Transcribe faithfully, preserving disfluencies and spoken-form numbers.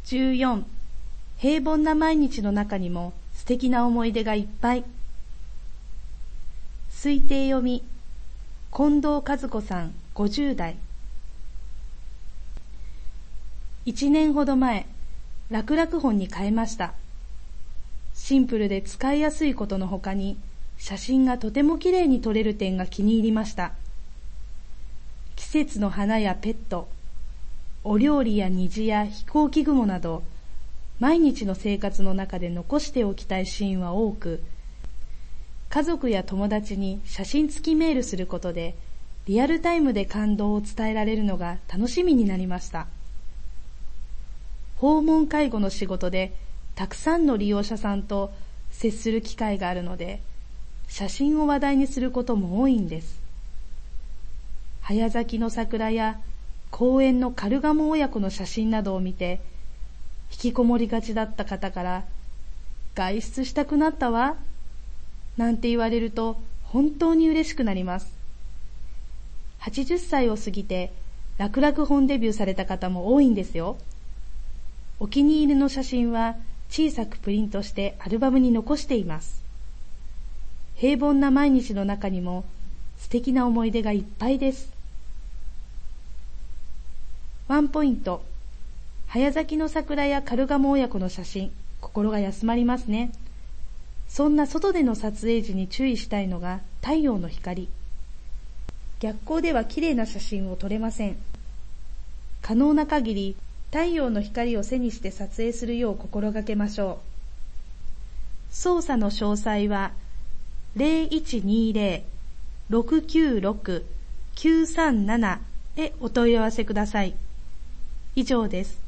じゅうよん、平凡な毎日の中にも素敵な思い出がいっぱい。推定読み、近藤和子さんごじゅう代。一年ほど前、楽々本に変えました。シンプルで使いやすいことのほかに、写真がとてもきれいに撮れる点が気に入りました。季節の花やペット、お料理や虹や飛行機雲など、毎日の生活の中で残しておきたいシーンは多く、家族や友達に写真付きメールすることで、リアルタイムで感動を伝えられるのが楽しみになりました。訪問介護の仕事で、たくさんの利用者さんと接する機会があるので、写真を話題にすることも多いんです。早咲きの桜や公園のカルガモ親子の写真などを見て、引きこもりがちだった方から、外出したくなったわ、なんて言われると本当に嬉しくなります。はちじゅっさいを過ぎて楽々本デビューされた方も多いんですよ。お気に入りの写真は小さくプリントしてアルバムに残しています。平凡な毎日の中にも素敵な思い出がいっぱいです。ワンポイント。早咲きの桜やカルガモ親子の写真、心が休まりますね。そんな外での撮影時に注意したいのが太陽の光。逆光では綺麗な写真を撮れません。可能な限り太陽の光を背にして撮影するよう心がけましょう。操作の詳細は ゼロいちにゼロ ろくきゅうろく きゅうさんなな へお問い合わせください。以上です。